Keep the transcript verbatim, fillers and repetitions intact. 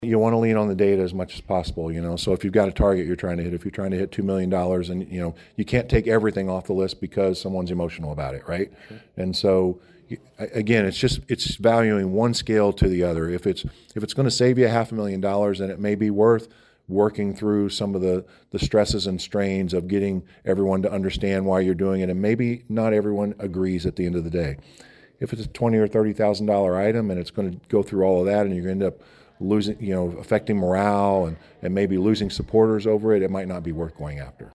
You want to lean on the data as much as possible, you know. So if you've got a target you're trying to hit, if you're trying to hit two million dollars, and you know you can't take everything off the list because someone's emotional about it, right? Sure. And so again, it's just it's valuing one scale to the other. If it's if it's going to save you a half a million dollars, then it may be worth working through some of the, the stresses and strains of getting everyone to understand why you're doing it, and maybe not everyone agrees at the end of the day. If it's a twenty or thirty thousand dollar item and it's going to go through all of that, and you're going to end up losing, you know, affecting morale and, and maybe losing supporters over it, it might not be worth going after.